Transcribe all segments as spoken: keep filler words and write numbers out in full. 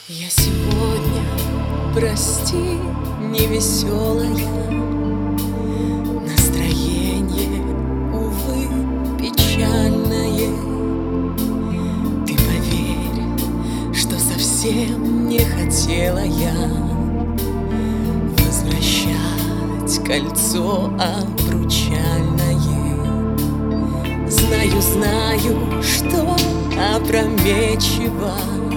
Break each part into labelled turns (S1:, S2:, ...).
S1: Я сегодня, прости, невеселая, настроение, увы, печальное. Ты поверь, что совсем не хотела я возвращать кольцо обручальное. Знаю, знаю, что опрометчиво,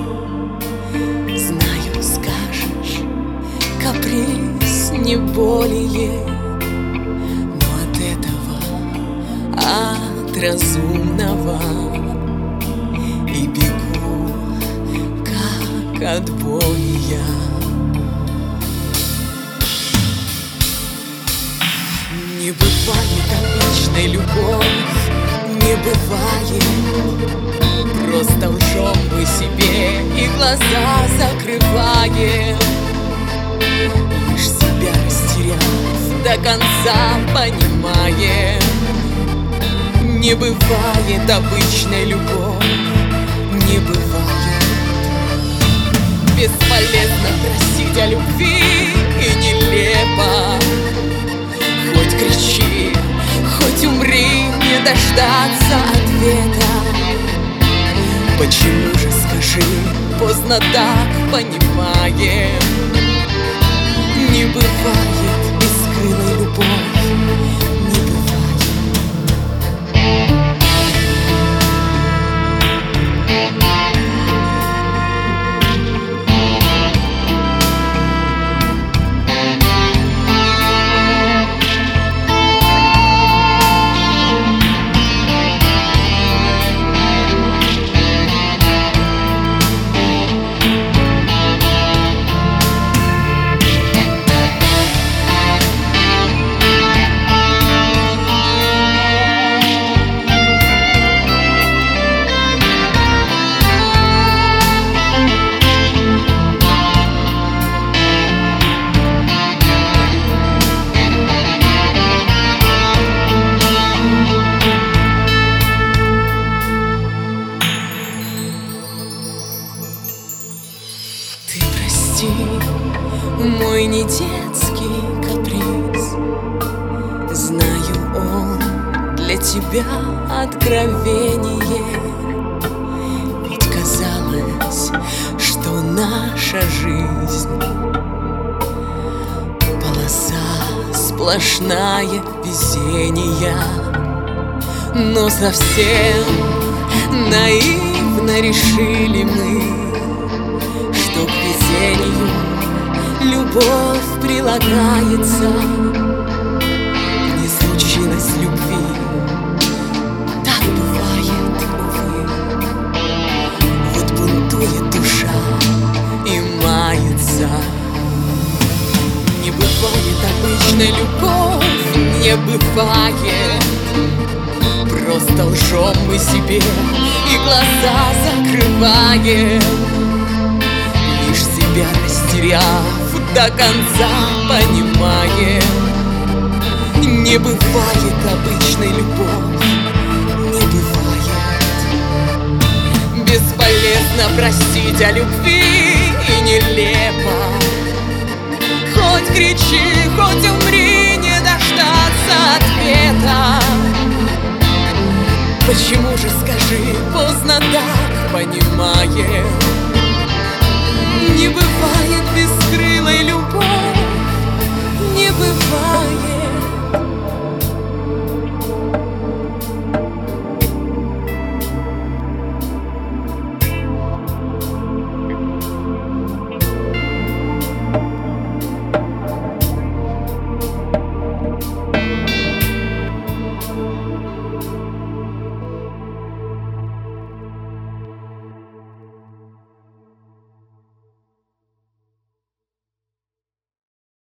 S1: знаю, скажешь, каприз не более, но от этого, от разумного и бегу, как от боя. Не бывает обычной любовь, не бывает. Просто лжем мы себе и глаза закрываем, лишь себя растеряв, до конца понимаем. Не бывает обычной любовь, не бывает. Бесполезно просить о любви и нелепо. Хоть кричи, хоть умри, не дождаться ответа. Почему же, скажи, поздно так понимаем? Не бывает бескрылой любовь, не бывает. Мой не детский каприз, знаю, он для тебя откровение. Ведь казалось, что наша жизнь полоса сплошная везения. Но совсем наивно решили мы, что к везению любовь прилагается. Не случилось любви, так бывает, увы. Вот бунтует душа и мается. Не бывает обычной любовь, не бывает. Просто лжем мы себе и глаза закрываем, лишь себя растеряв, до конца понимаем. Не бывает обычной любовь, не бывает. Бесполезно просить о любви и нелепо. Хоть кричи, хоть умри, не дождаться ответа. Почему же, скажи, поздно так понимаем? Не бывает бескрылой любовь, не бывает.